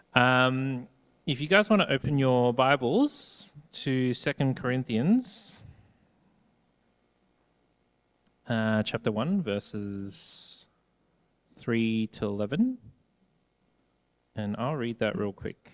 If you guys want to open your Bibles to 2 Corinthians chapter 1, verses 3 to 11, and I'll read that real quick.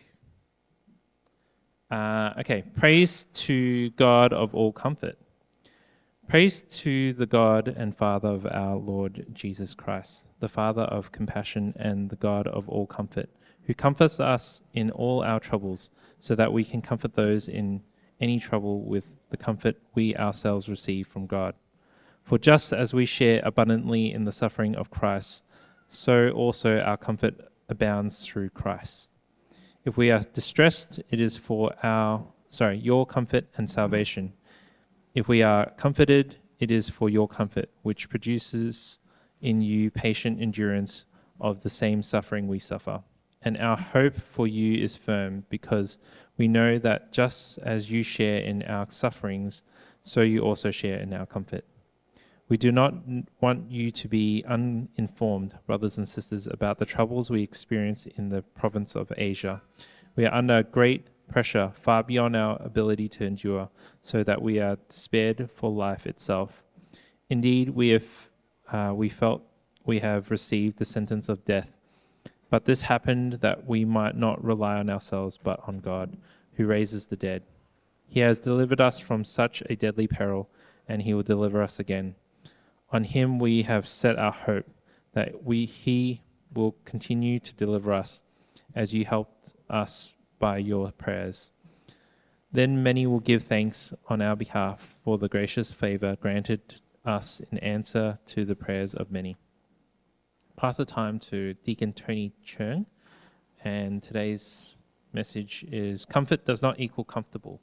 Okay, praise to God of all comfort. Praise to the God and Father of our Lord Jesus Christ, the Father of compassion and the God of all comfort, who comforts us in all our troubles, so that we can comfort those in any trouble with the comfort we ourselves receive from God. For just as we share abundantly in the suffering of Christ, so also our comfort abounds through Christ. If we are distressed, it is for your comfort and salvation. If we are comforted, it is for your comfort, which produces in you patient endurance of the same suffering we suffer. And our hope for you is firm, because we know that just as you share in our sufferings, so you also share in our comfort. We do not want you to be uninformed, brothers and sisters, about the troubles we experience in the province of Asia. We are under great pressure, far beyond our ability to endure, so that we are spared for life itself. Indeed, we felt we have received the sentence of death. But this happened that we might not rely on ourselves, but on God, who raises the dead. He has delivered us from such a deadly peril, and he will deliver us again. On him we have set our hope, that he will continue to deliver us, as you helped us by your prayers. Then many will give thanks on our behalf for the gracious favor granted us in answer to the prayers of many. Pass the time to Deacon Tony Chung, and today's message is comfort does not equal comfortable.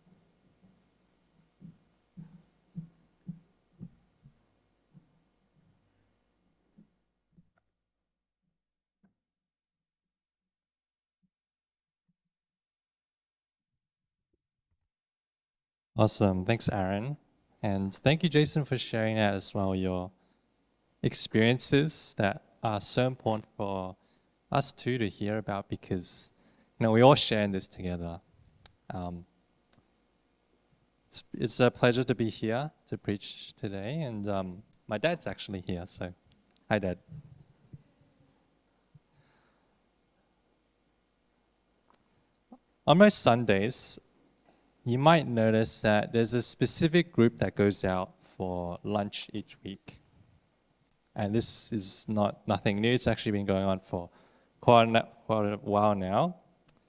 Awesome. Thanks, Aaron. And thank you, Jason, for sharing that as well, your experiences that are so important for us too to hear about, because, we all share in this together. It's a pleasure to be here to preach today. And my dad's actually here, so hi, Dad. On most Sundays, you might notice that there's a specific group that goes out for lunch each week. And this is nothing new. It's actually been going on for quite a while now.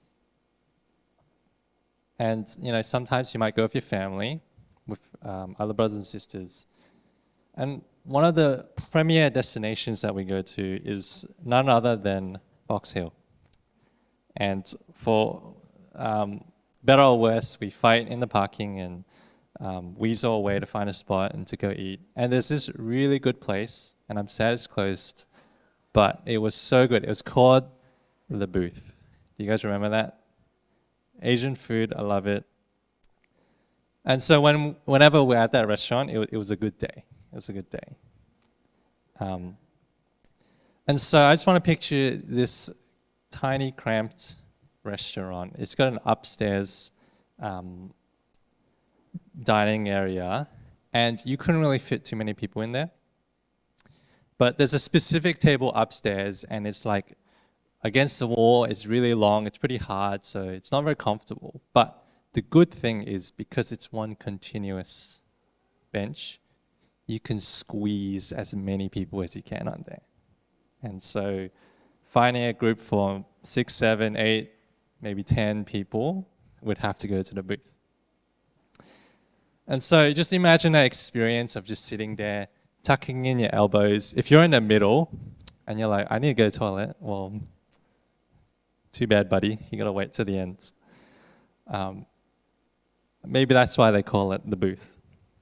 And, sometimes you might go with your family, with other brothers and sisters. And one of the premier destinations that we go to is none other than Box Hill. And for better or worse, we fight in the parking and weasel away to find a spot and to go eat. And there's this really good place, and I'm sad it's closed, but it was so good. It was called The Booth. Do you guys remember that? Asian food, I love it. And so whenever we're at that restaurant, it was a good day. It was a good day. And so I just want to picture this tiny, cramped restaurant. It's got an upstairs dining area, and you couldn't really fit too many people in there. But there's a specific table upstairs, and it's like against the wall. It's really long. It's pretty hard, so it's not very comfortable. But the good thing is, because it's one continuous bench, you can squeeze as many people as you can on there. And so finding a group for 6, 7, 8, maybe 10 people would have to go to the booth. And so just imagine that experience of just sitting there, tucking in your elbows. If you're in the middle and you're like, I need to go to the toilet, well, too bad, buddy. You got to wait to the end. Maybe that's why they call it the booth.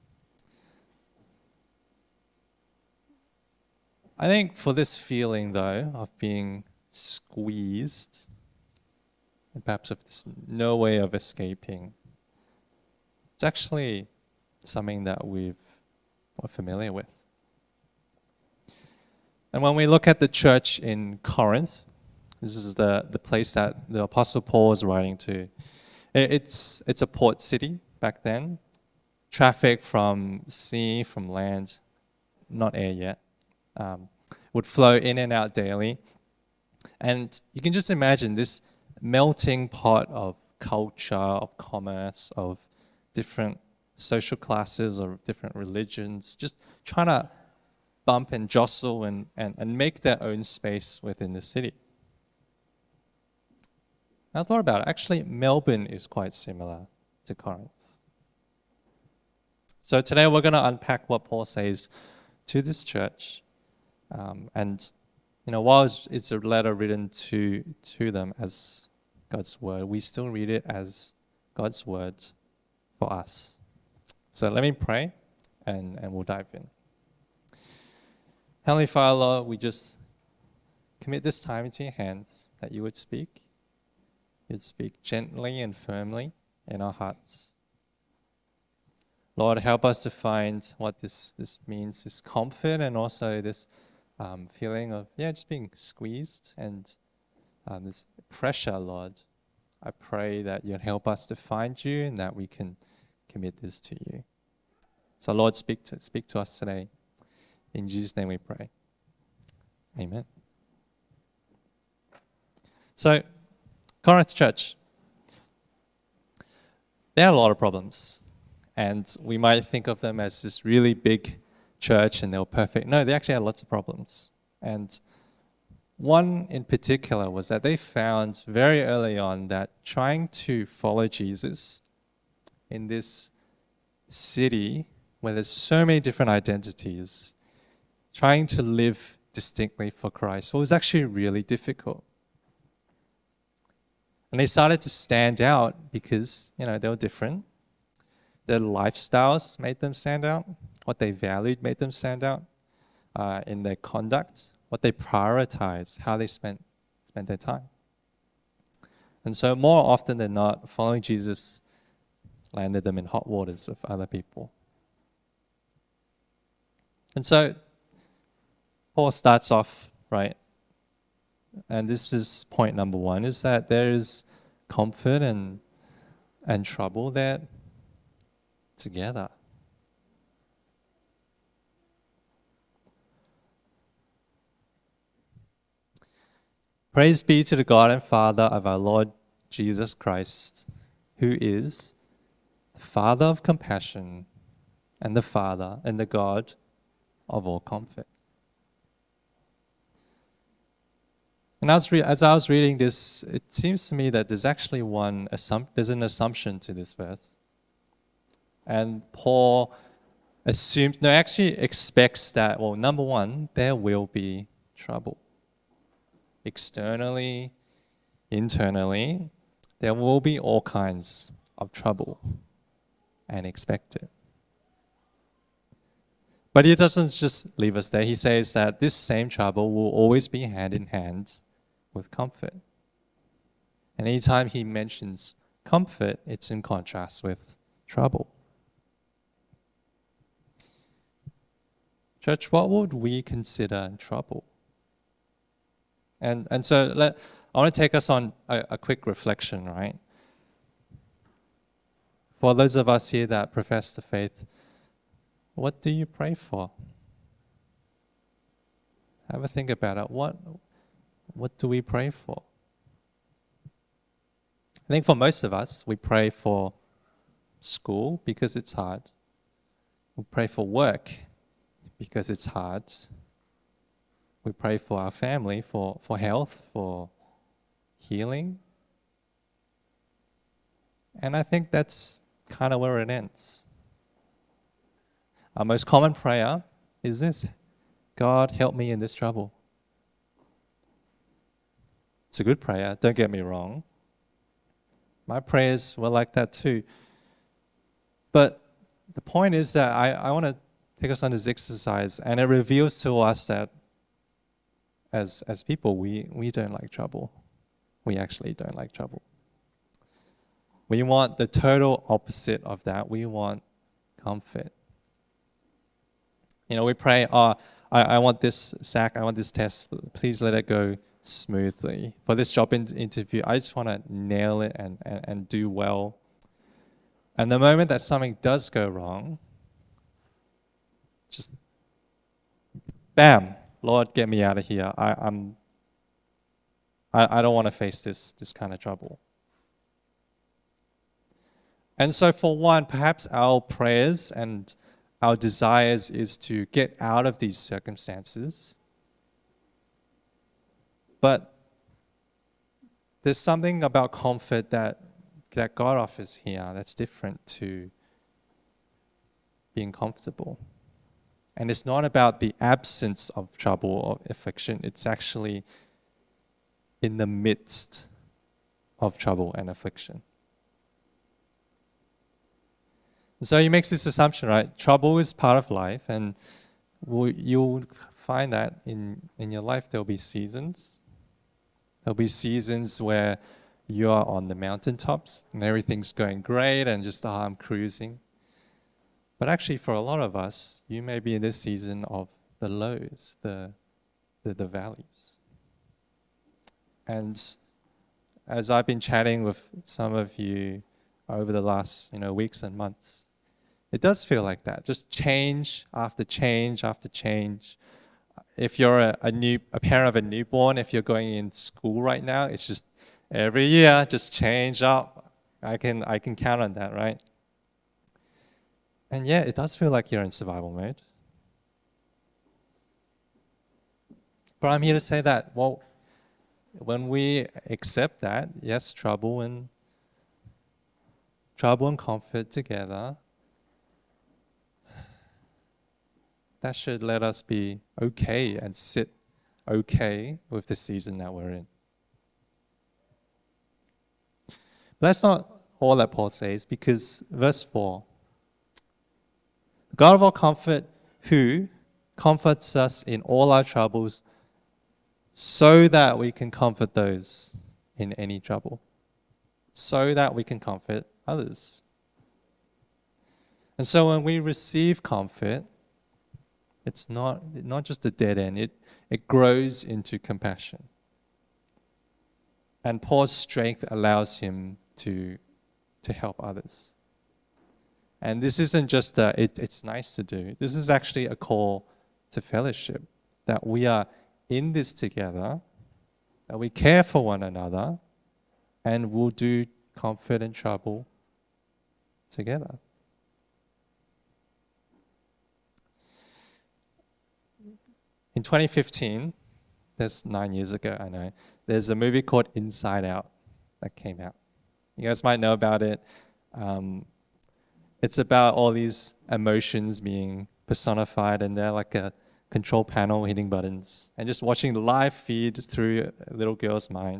I think for this feeling, though, of being squeezed, and perhaps of this no way of escaping, it's actually something that we're familiar with. And when we look at the church in Corinth, This is the place that the Apostle Paul is writing to. It's a port city back then. Traffic from sea, from land, not air yet, would flow in and out daily. And you can just imagine this melting pot of culture, of commerce, of different social classes, of different religions, just trying to bump and jostle and make their own space within the city. I thought about it. Actually, Melbourne is quite similar to Corinth. So today we're going to unpack what Paul says to this church. And while it's a letter written to them as God's word, we still read it as God's word for us. So let me pray and we'll dive in. Heavenly Father, Lord, we just commit this time into your hands, that you would speak. You'd speak gently and firmly in our hearts. Lord, help us to find what this means, this comfort and also this feeling of, just being squeezed and this pressure, Lord. I pray that you'd help us to find you and that we can commit this to you. So Lord, speak to us today. In Jesus' name we pray. Amen. So, Corinth Church, there are a lot of problems. And we might think of them as this really big church and they were perfect. No, they actually had lots of problems. And one in particular was that they found very early on that trying to follow Jesus in this city where there's so many different identities, trying to live distinctly for Christ was actually really difficult. And they started to stand out because, they were different. Their lifestyles made them stand out. What they valued made them stand out in their conduct, what they prioritized, how they spent their time. And so more often than not, following Jesus landed them in hot waters with other people. And so Paul starts off, right? And this is point number one, is that there is comfort and trouble there together. Praise be to the God and Father of our Lord Jesus Christ, who is the Father of compassion and the Father and the God of all comfort. And as I was reading this, it seems to me that there's actually there's an assumption to this verse. And Paul actually expects that, well, number one, there will be trouble. Externally, internally, there will be all kinds of trouble and expect it. But he doesn't just leave us there. He says that this same trouble will always be hand in hand with comfort. And anytime he mentions comfort, it's in contrast with trouble. Church, what would we consider trouble? And so I want to take us on a quick reflection, right? For those of us here that profess the faith, what do you pray for? Have a think about it. What do we pray for? I think for most of us, we pray for school because it's hard. We pray for work because it's hard. We pray for our family, for health, for healing. And I think that's kind of where it ends. Our most common prayer is this: God, help me in this trouble. It's a good prayer, don't get me wrong. My prayers were like that too. But the point is that I want to take us on this exercise, and it reveals to us that as people, we don't like trouble. We actually don't like trouble. We want the total opposite of that. We want comfort. We pray, I want this sack, I want this test, please let it go smoothly. For this job interview, I just want to nail it and do well. And the moment that something does go wrong, just bam, Lord, get me out of here. I don't want to face this kind of trouble. And so for one, perhaps our prayers and our desires is to get out of these circumstances. But there's something about comfort that God offers here that's different to being comfortable. And it's not about the absence of trouble or affliction. It's actually in the midst of trouble and affliction. And so he makes this assumption, right? Trouble is part of life, and you'll find that in your life there'll be seasons. There'll be seasons where you are on the mountaintops and everything's going great and just, I'm cruising. But actually for a lot of us, you may be in this season of the lows, the valleys. And as I've been chatting with some of you over the last weeks and months, it does feel like that. Just change after change after change. If you're a parent of a newborn, if you're going in school right now, it's just every year just change up. I can count on that, right? And yeah, it does feel like you're in survival mode. But I'm here to say that, well, when we accept that, yes, trouble and comfort together, that should let us be okay and sit okay with the season that we're in. But that's not all that Paul says, because verse 4, the God of all comfort, who comforts us in all our troubles, so that we can comfort those in any trouble, so that we can comfort others. And so when we receive comfort, it's not just a dead end, it grows into compassion. And Paul's strength allows him to help others. And this isn't just it's nice to do. This is actually a call to fellowship, that we are in this together, that we care for one another, and we'll do comfort and trouble together. In 2015, that's 9 years ago, I know, there's a movie called Inside Out that came out. You guys might know about it. It's about all these emotions being personified, and they're like a control panel hitting buttons and just watching the live feed through a little girl's mind.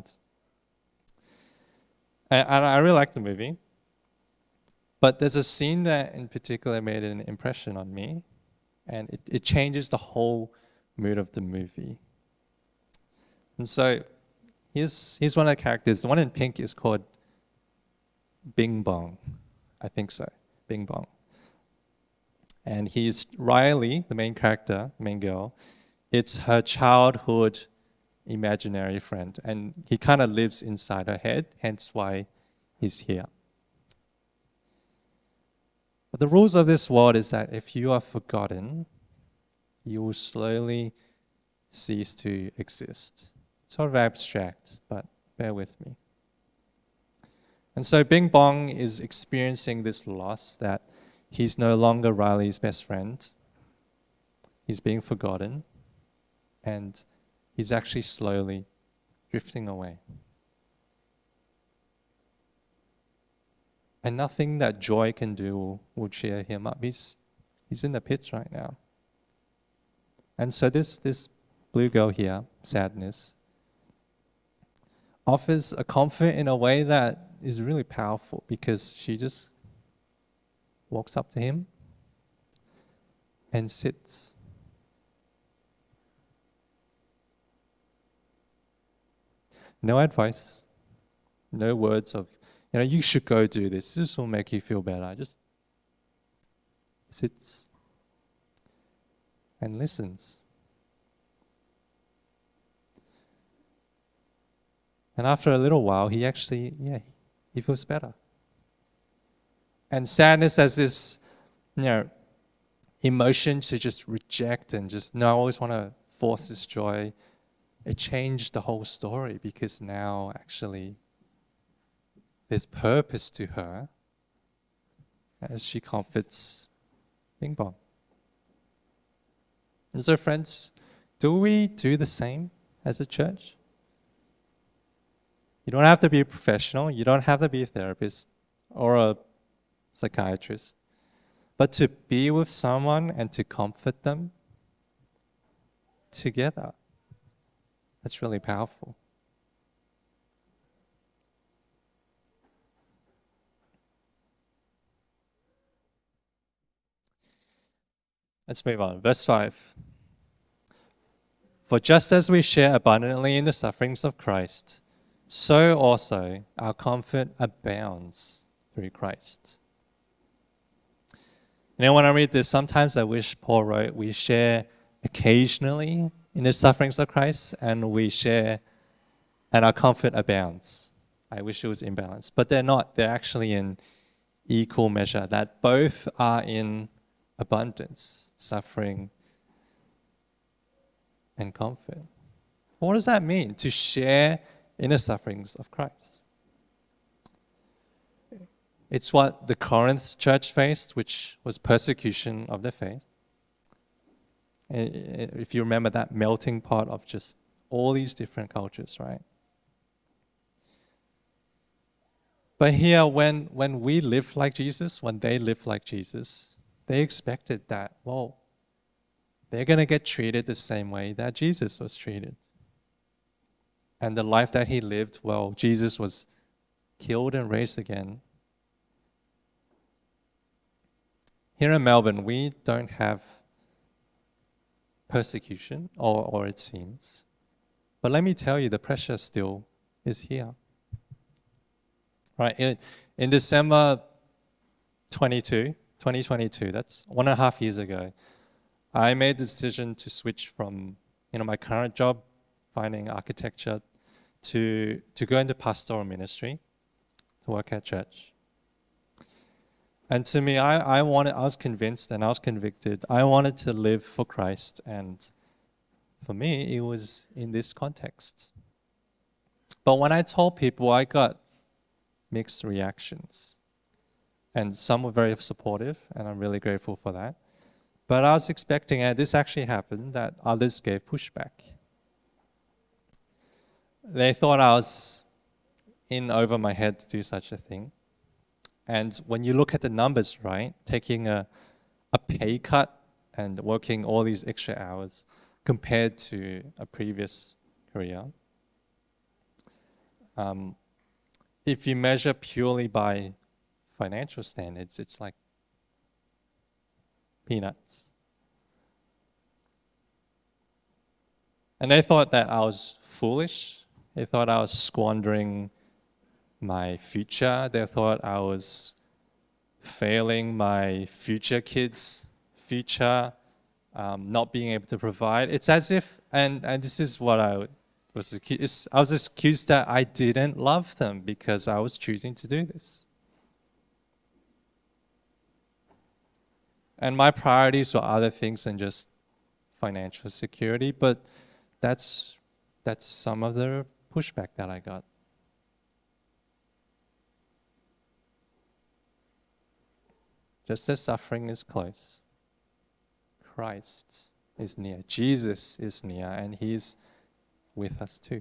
And I really like the movie. But there's a scene that in particular made an impression on me, and it changes the whole mood of the movie. And so here's one of the characters. The one in pink is called Bing Bong. I think so. Bing Bong. And he's Riley, the main character, the main girl. It's her childhood imaginary friend. And he kind of lives inside her head, hence why he's here. But the rules of this world is that if you are forgotten, you will slowly cease to exist. Sort of abstract, but bear with me. And so Bing Bong is experiencing this loss, that he's no longer Riley's best friend. He's being forgotten, and he's actually slowly drifting away. And nothing that joy can do will cheer him up. He's in the pits right now. And so this blue girl here, Sadness, offers a comfort in a way that is really powerful, because she just walks up to him and sits. No advice, no words of, you should go do this. This will make you feel better. Just sits and listens. And after a little while, he feels better. And sadness as this, emotion to just reject and just, no, I always want to force this joy. It changed the whole story because now actually there's purpose to her as she comforts Bing Bong. And so, friends, do we do the same as a church? You don't have to be a professional. You don't have to be a therapist or a psychiatrist. But to be with someone and to comfort them together, that's really powerful. Let's move on. Verse 5. For just as we share abundantly in the sufferings of Christ, so also our comfort abounds through Christ. When I read this, sometimes I wish Paul wrote, we share occasionally in the sufferings of Christ, and we share, and our comfort abounds. I wish it was imbalanced, but they're not. They're actually in equal measure, that both are in abundance, suffering and comfort. What does that mean, to share in the sufferings of Christ? It's what the Corinth church faced, which was persecution of the faith. If you remember that melting pot of just all these different cultures, right? But here, when we live like Jesus, when they live like Jesus, they expected that, well, they're going to get treated the same way that Jesus was treated. And the life that he lived, well, Jesus was killed and raised again. Here in Melbourne, we don't have persecution, or it seems. But let me tell you, the pressure still is here. Right, in December 2022, that's 1.5 years ago, I made the decision to switch from my current job, finding architecture, to go into pastoral ministry, to work at church. And to me, I was convinced and I was convicted. I wanted to live for Christ, and for me, it was in this context. But when I told people, I got mixed reactions. And some were very supportive, and I'm really grateful for that. But I was expecting, and this actually happened, that others gave pushback. They thought I was in over my head to do such a thing. And when you look at the numbers, right, taking a pay cut and working all these extra hours compared to a previous career, if you measure purely by financial standards, it's like peanuts. And they thought that I was foolish. They thought I was squandering my future. They thought I was failing my future kids' future, not being able to provide. It's as if, and this is what I was accused that I didn't love them because I was choosing to do this. And my priorities were other things than just financial security, but that's some of the pushback that I got. Just as suffering is close, Christ is near. Jesus is near, and he's with us too.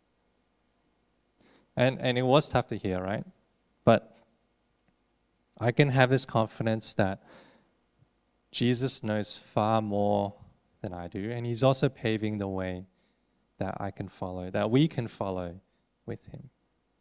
And it was tough to hear, right? But I can have this confidence that Jesus knows far more than I do, and he's also paving the way that I can follow, that we can follow with him.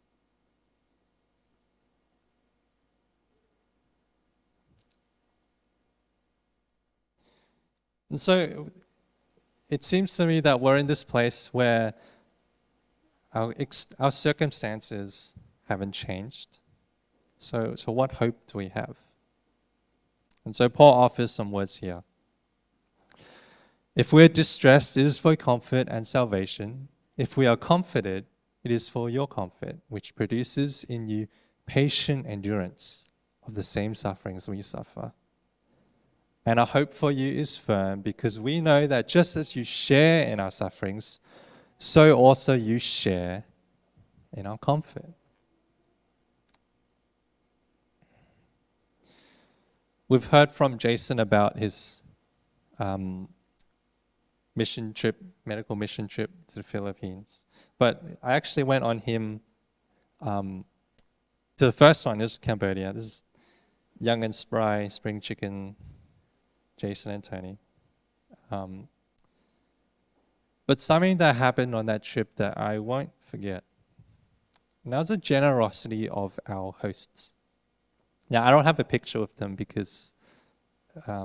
And so it seems to me that we're in this place where our circumstances haven't changed. So what hope do we have? And so Paul offers some words here. If we're distressed, it is for comfort and salvation. If we are comforted, it It is for your comfort, which produces in you patient endurance of the same sufferings we suffer. And our hope for you is firm, because we know that just as you share in our sufferings, so also you share in our comfort. We've heard from Jason about his mission trip, medical mission trip to the Philippines. But I actually went on him to the first one, this is Cambodia. This is young and spry, spring chicken, Jason and Tony. But something that happened on that trip that I won't forget. And that was the generosity of our hosts. Now, I don't have a picture of them because I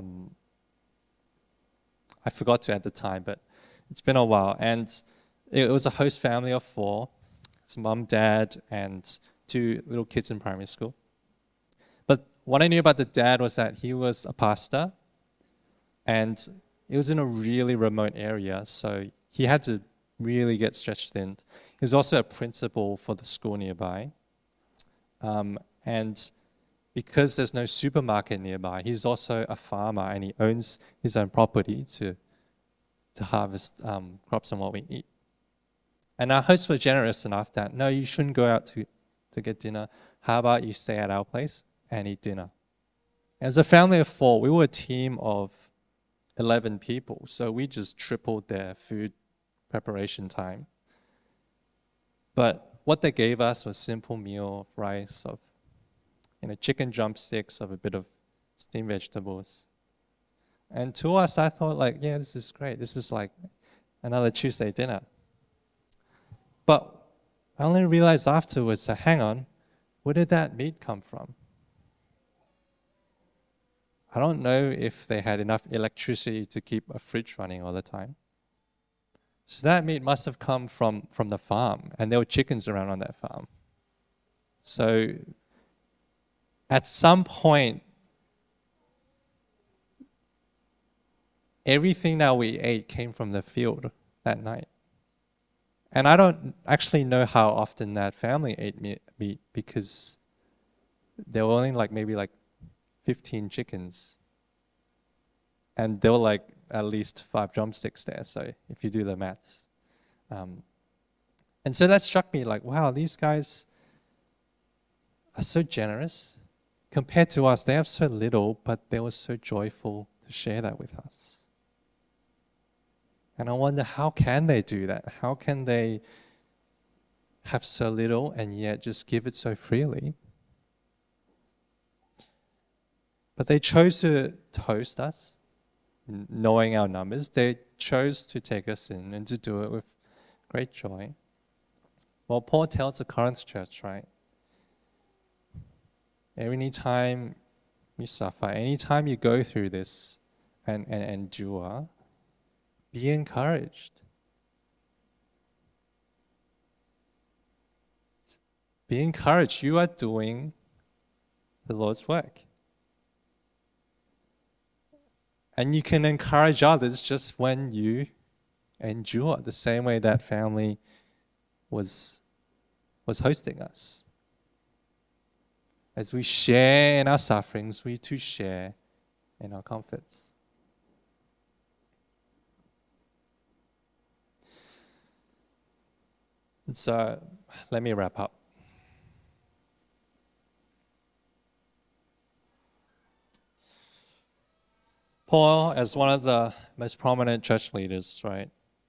forgot to at the time, but it's been a while. And it was a host family of 4. It's mom, dad, and 2 little kids in primary school. But what I knew about the dad was that he was a pastor, and it was in a really remote area, so he had to really get stretched thin. He was also a principal for the school nearby. And because there's no supermarket nearby, he's also a farmer, and he owns his own property to harvest crops and what we eat. And our hosts were generous enough that, no, you shouldn't go out to get dinner. How about you stay at our place and eat dinner? As a family of 4, we were a team of 11 people, so we just tripled their food preparation time. But what they gave us was simple meal of rice, of chicken drumsticks, of a bit of steamed vegetables. And to us, I thought like, yeah, this is great. This is like another Tuesday dinner. But I only realized afterwards that, hang on, where did that meat come from? I don't know if they had enough electricity to keep a fridge running all the time. So that meat must have come from the farm, and there were chickens around on that farm. So at some point, everything that we ate came from the field that night. And I don't actually know how often that family ate meat, because there were only maybe 15 chickens. And there were at least 5 drumsticks there, so if you do the maths. And so that struck me wow, these guys are so generous. Compared to us, they have so little, but they were so joyful to share that with us. And I wonder, how can they do that? How can they have so little and yet just give it so freely? But they chose to host us, knowing our numbers. They chose to take us in and to do it with great joy. Well, Paul tells the Corinth church, right? Any time you suffer, any time you go through this and endure, be encouraged. Be encouraged. You are doing the Lord's work. And you can encourage others just when you endure, the same way that family was hosting us. As we share in our sufferings, we too share in our comforts. And so, let me wrap up. Paul, as one of the most prominent church leaders, right?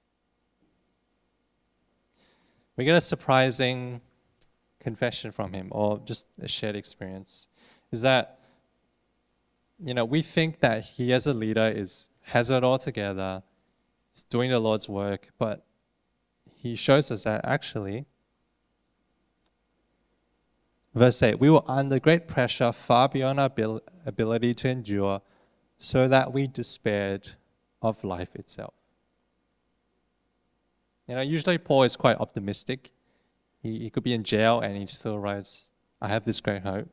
We get a surprising confession from him, or just a shared experience, is that, we think that he as a leader has it all together, is doing the Lord's work, but he shows us that actually, verse 8, we were under great pressure, far beyond our ability to endure, so that we despaired of life itself. Usually Paul is quite optimistic. He could be in jail and he still writes, I have this great hope.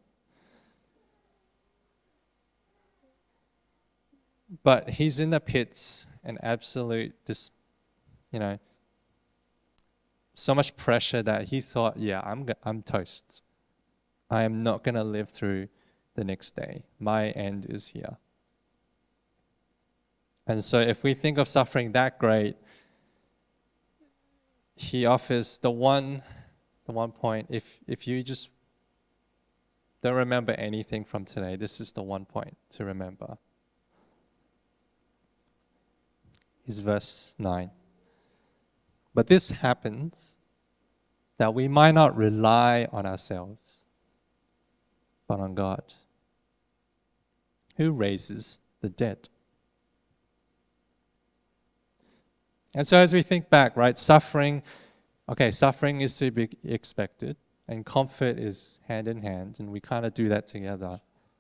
But he's in the pits, an absolute, so much pressure that he thought, yeah, I'm toast. I am not going to live through the next day. My end is here. And so if we think of suffering that great, he offers the one point. If you just don't remember anything from today, this is the one point to remember. Is verse 9. But this happens that we might not rely on ourselves, but on God, who raises the dead. And so as we think back, right, suffering is to be expected, and comfort is hand in hand, and we kind of do that together.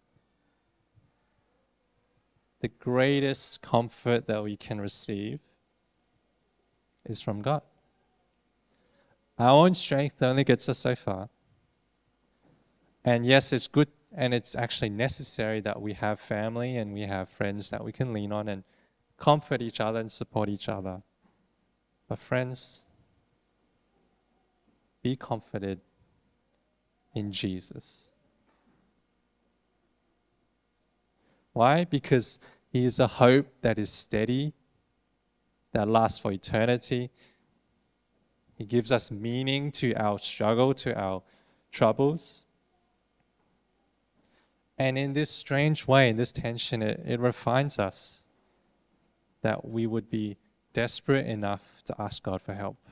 The greatest comfort that we can receive is from God. Our own strength only gets us so far. And yes, it's good and it's actually necessary that we have family and we have friends that we can lean on and comfort each other and support each other. But friends, be comforted in Jesus. Why? Because he is a hope that is steady, that lasts for eternity. He gives us meaning to our struggle, to our troubles. And in this strange way, in this tension, it refines us that we would be desperate enough to ask God for help.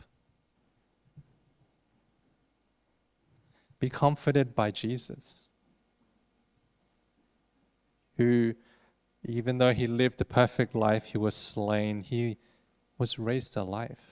Be comforted by Jesus, who, even though he lived a perfect life, he was slain, he was raised to life.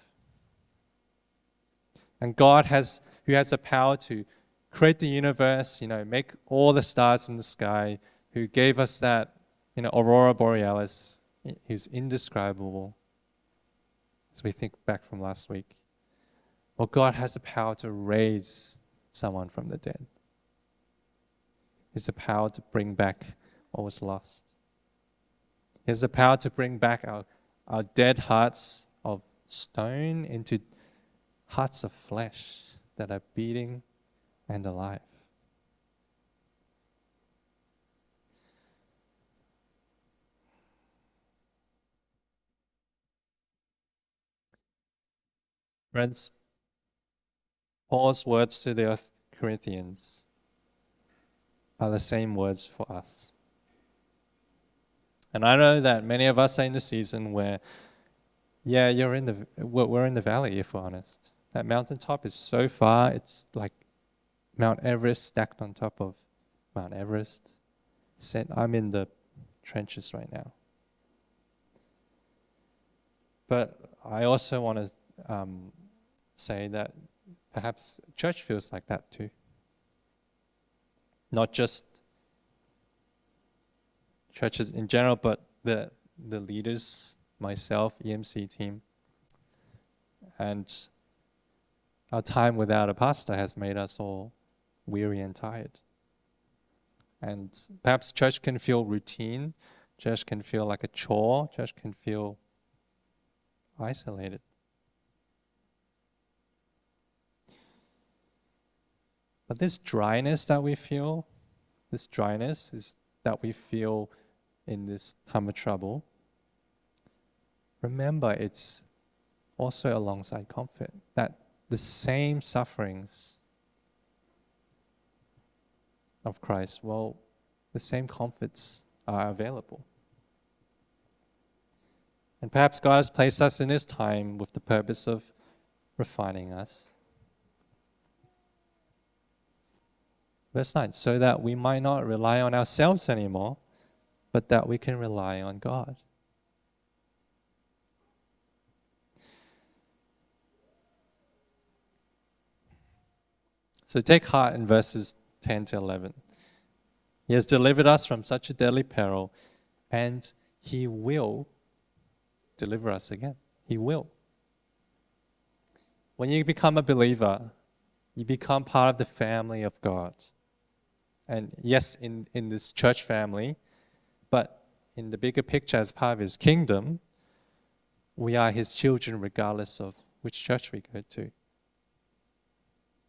And God who has the power to create the universe, make all the stars in the sky, who gave us that, aurora borealis, who's indescribable. As we think back from last week. Well, God has the power to raise someone from the dead. He has the power to bring back what was lost. He has the power to bring back our dead hearts of stone into hearts of flesh that are beating and alive. Friends, Paul's words to the Corinthians are the same words for us. And I know that many of us are in the season where, we're in the valley, if we're honest. That mountaintop is so far, it's like Mount Everest stacked on top of Mount Everest. I'm in the trenches right now. But I also want to say that perhaps church feels like that too. Not just churches in general, but the leaders, myself, EMC team. And our time without a pastor has made us all weary and tired. And perhaps church can feel routine, church can feel like a chore, church can feel isolated. But this dryness that we feel, in this time of trouble, remember it's also alongside comfort, that the same sufferings of Christ, the same comforts are available. And perhaps God has placed us in this time with the purpose of refining us. Verse 9, so that we might not rely on ourselves anymore, but that we can rely on God. So take heart in verses 10 to 11. He has delivered us from such a deadly peril, and he will deliver us again. He will. When you become a believer, you become part of the family of God. And yes, in this church family, but in the bigger picture as part of his kingdom, we are his children regardless of which church we go to.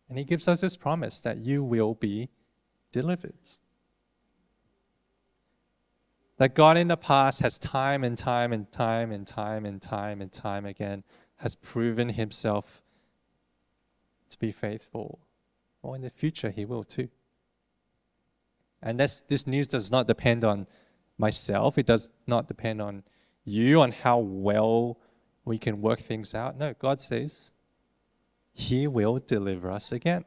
And he gives us this promise that you will be delivered. That God in the past has time and time and time and time and time and time again has proven himself to be faithful. Or in the future he will too. And this news does not depend on myself. It does not depend on you, on how well we can work things out. No, God says he will deliver us again.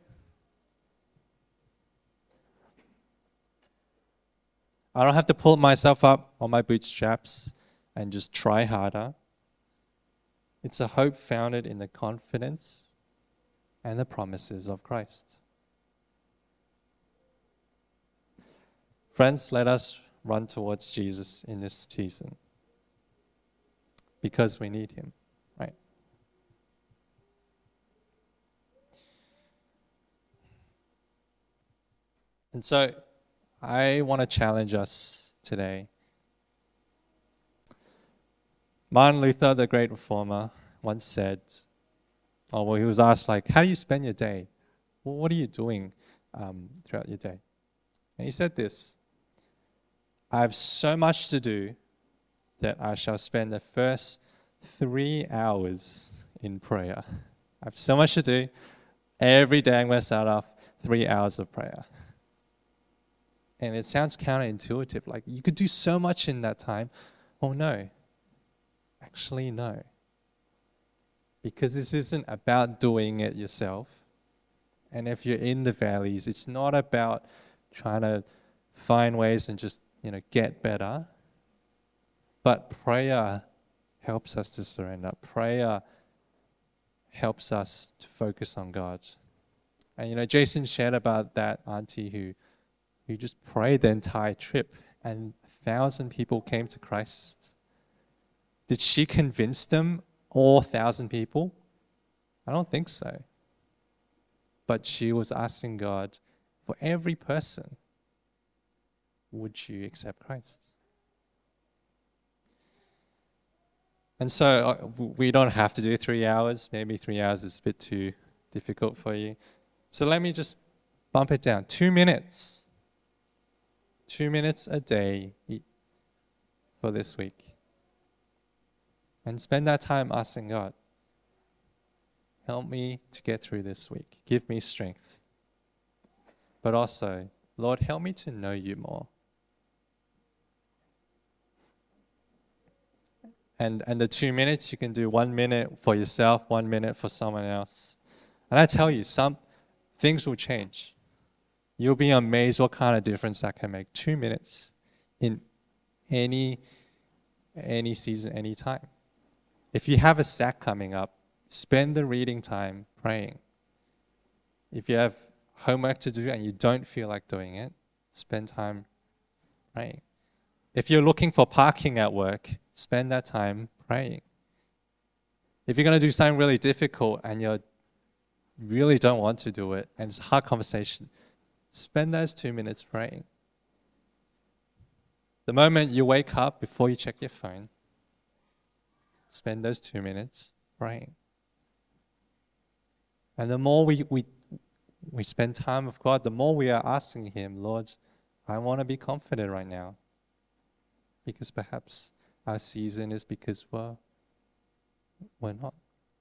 I don't have to pull myself up on my bootstraps and just try harder. It's a hope founded in the confidence and the promises of Christ. Friends, let us run towards Jesus in this season because we need him, right? And so I want to challenge us today. Martin Luther, the great reformer, once said, he was asked, how do you spend your day? Well, what are you doing throughout your day? And he said this, I have so much to do that I shall spend the first 3 hours in prayer. I have so much to do. Every day I'm going to start off 3 hours of prayer. And it sounds counterintuitive, like you could do so much in that time. Oh no, actually no. Because this isn't about doing it yourself. And if you're in the valleys, it's not about trying to find ways and just, get better. But prayer helps us to surrender. Prayer helps us to focus on God. And Jason shared about that auntie who just prayed the entire trip and 1,000 people came to Christ. Did she convince them, all 1,000 people? I don't think so. But she was asking God, for every person, would you accept Christ? And so we don't have to do 3 hours. Maybe 3 hours is a bit too difficult for you. So let me just bump it down. 2 minutes. 2 minutes a day for this week. And spend that time asking God, help me to get through this week. Give me strength. But also, Lord, help me to know you more. And the 2 minutes, you can do 1 minute for yourself, 1 minute for someone else. And I tell you, some things will change. You'll be amazed what kind of difference that can make. 2 minutes in any season, any time. If you have a SAC coming up, spend the reading time praying. If you have homework to do and you don't feel like doing it, spend time praying. If you're looking for parking at work, spend that time praying. If you're going to do something really difficult and you really don't want to do it and it's a hard conversation, spend those 2 minutes praying. The moment you wake up, before you check your phone, spend those 2 minutes praying. And the more we spend time with God, the more we are asking him, Lord, I want to be confident right now. Because perhaps our season is because we're not.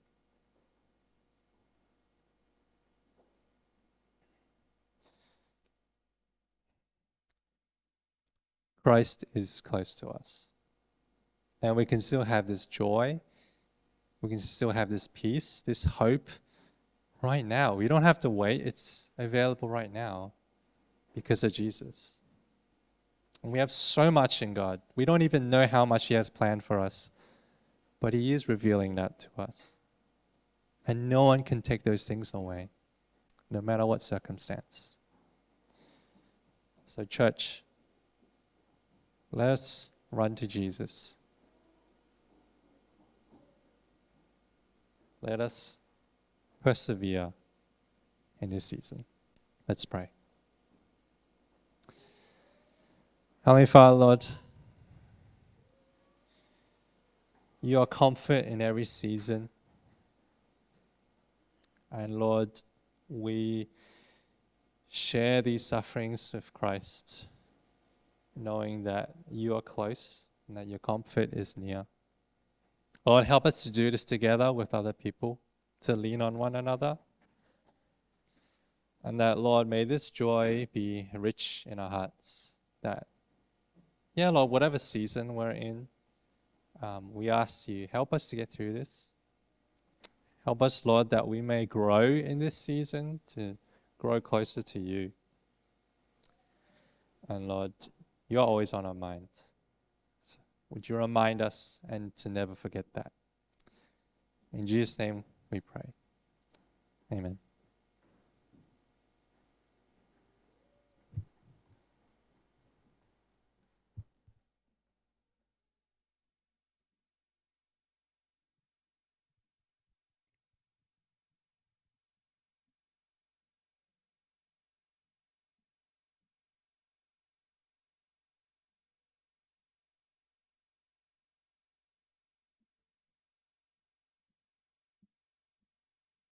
Christ is close to us. And we can still have this joy. We can still have this peace, this hope right now. We don't have to wait. It's available right now because of Jesus. And we have so much in God. We don't even know how much he has planned for us. But he is revealing that to us. And no one can take those things away, no matter what circumstance. So church, let us run to Jesus. Let us persevere in this season. Let's pray. Heavenly Father, Lord, you are comfort in every season. And Lord, we share these sufferings with Christ, knowing that you are close and that your comfort is near. Lord, help us to do this together with other people, to lean on one another. And that, Lord, may this joy be rich in our hearts. That, yeah, Lord, whatever season we're in, we ask you, help us to get through this. Help us, Lord, that we may grow in this season, to grow closer to you. And Lord, you're always on our minds. So would you remind us and to never forget that? In Jesus' name we pray. Amen.